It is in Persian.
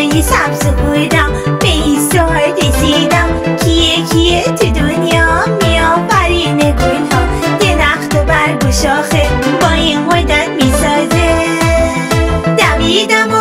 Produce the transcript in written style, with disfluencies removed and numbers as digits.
دریای سبز بودم، به این سوال رسیدم. کیه تو دنیا میآفرین گلها، درخت و برگ و شاخه با این قدرت میسازه. دویدم